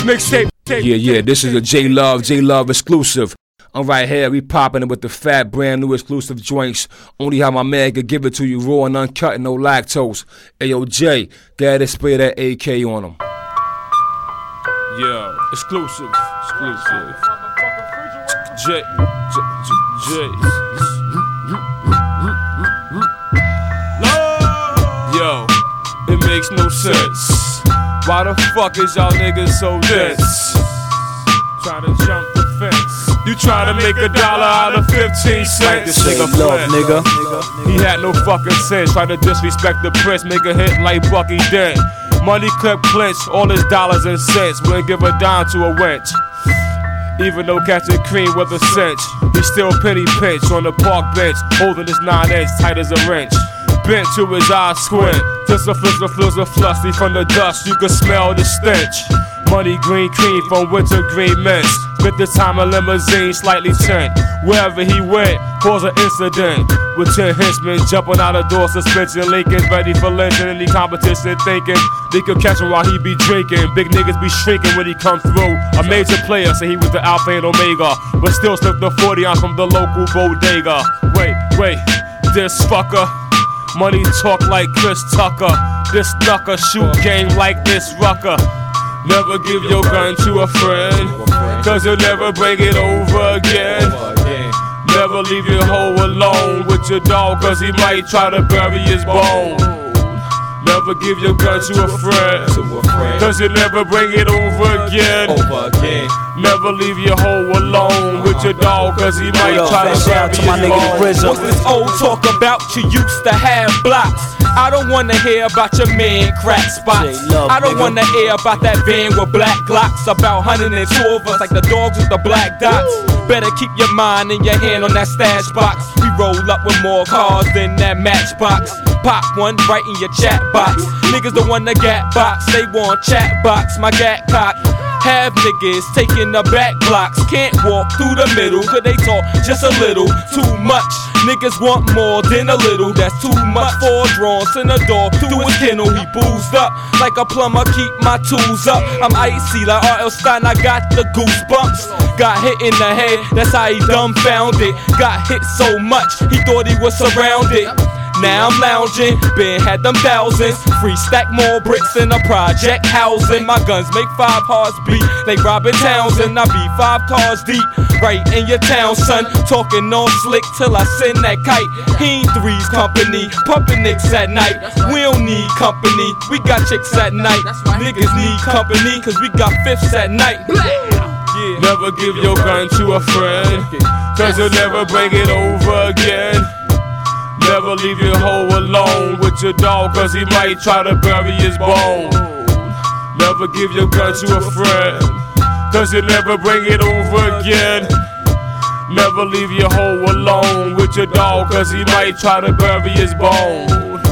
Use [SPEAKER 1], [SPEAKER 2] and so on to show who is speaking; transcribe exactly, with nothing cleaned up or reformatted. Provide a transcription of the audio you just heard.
[SPEAKER 1] Mixtape. Yeah, yeah, this is a J Love, J Love exclusive. I'm right here, we popping it with the fat, brand new exclusive joints. Only how my man could give it to you raw and uncut and no lactose. Ayo, Jay, go ahead and spray that A K on him. Yeah, exclusive, exclusive. J, J, J, J. Yo, it makes no sense. Why the fuck is y'all niggas so dense? Trying to jump the fence. You trying to make a dollar out of fifteen cents. This nigga love, nigga. He had no fucking sense. Trying to disrespect the prince, make a hit like Bucky Dent. Money clip clinch, all his dollars and cents. Wouldn't give a dime to a wench. Even though catching cream with a cinch, he still penny pinch on the park bench, holding his nine inch tight as a wrench. Bent to his eyes squint, just a flizzle flizzle flusty from the dust. You can smell the stench. Money green cream from winter green mints. Spent the time in limousine, slightly tint. Wherever he went, caused an incident. With ten henchmen jumping out the door, suspension Lincoln, ready for lynching. Any competition thinking they could catch him while he be drinking. Big niggas be shrinking when he come through. A major player, say he was the Alpha and Omega, but still slipped the forty ounce from the local bodega. Wait, wait, this fucker. Money talk like Chris Tucker. This knucker shoot game like this rucker. Never give your gun to a friend, cause you'll never bring it over again. Never leave your hoe alone with your dog, cause he might try to bury his bone. Never give your gun to a friend, cause you'll never bring it over again. Never leave your hoe alone with your dog, cause he might try to bury his bone.
[SPEAKER 2] What's this old talk about? You used to have blocks. I don't wanna hear about your man crack spots. I don't wanna hear about that van with black Glocks. About one hundred two of us like the dogs with the black dots. Better keep your mind and your hand on that stash box. We roll up with more cars than that matchbox. Pop one right in your chat box. Niggas the one that gat box, they want chat box. My gat cock. Have niggas taking the back blocks. Can't walk through the middle, cause they talk just a little too much. Niggas want more than a little, that's too much for a drawn. Send a dog through his kennel, he boozed up like a plumber, keep my tools up. I'm icy like R L Stein, I got the goosebumps. Got hit in the head, that's how he dumbfounded. Got hit so much, he thought he was surrounded. Now I'm lounging, been had them thousands. Free stack more bricks in a project housing. My guns make five hearts beat like Robin Townsend. I be five cars deep, right in your town, son. Talking all slick till I send that kite. He ain't three's company, pumping nicks at night. We don't need company, we got chicks at night. Niggas need company, cause we got fifths at night.
[SPEAKER 1] Yeah. Never give your gun to a friend, cause you'll never bring it over again. Never leave your hoe alone with your dog, cause he might try to bury his bone. Never give your gun to a friend, cause you'll never bring it over again. Never leave your hoe alone with your dog, cause he might try to bury his bone.